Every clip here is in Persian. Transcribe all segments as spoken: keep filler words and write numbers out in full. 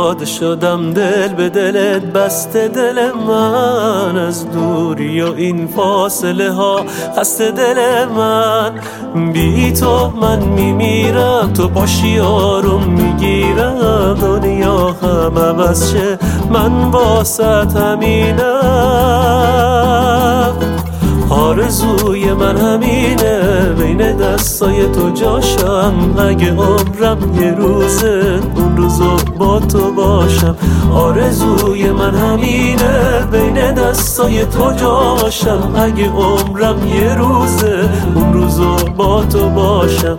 پیاده شدم دل به دلت بسته، دل من از دوری و این فاصله ها خسته دل من. بی تو من میمیرم، تو باشی آروم میگیرم، دنیا هم عوض شه من واسط همینم. آرزوی من همینه بین دستای تو جاشم، اگه عمرم یه روزه اون روزو با تو باشم. آرزوی من همینه بین دستای تو جاشم، اگه عمرم یه روزه اون روزو با تو باشم.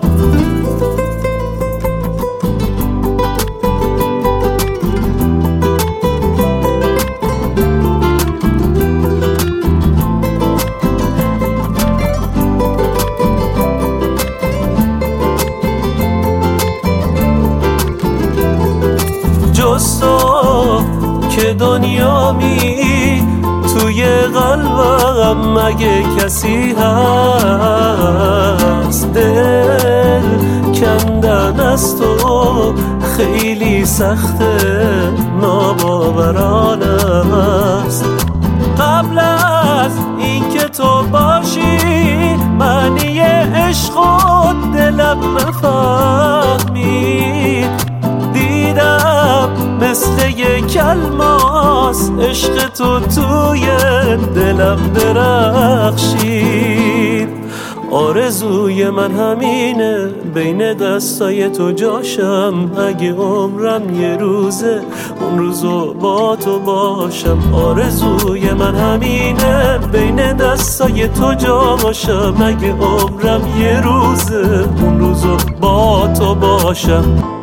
جز تو که دنیا می توی قلبم مگه کسی هست؟ دل کندن از تو خیلی سخته، ناباورانه است. قبل از اینکه تو باشی معنی عشق و دلم نفهمید. دیدم مثل یک الماس عشق تو توی دلم درخشید. آرزوی من همینه بین دستای تو جاشم، اگه عمرم یه روزه اون روزو با تو باشم. آرزوی من همینه بین دستای تو جاشم، اگه عمرم یه روزه اون روزو با تو باشم.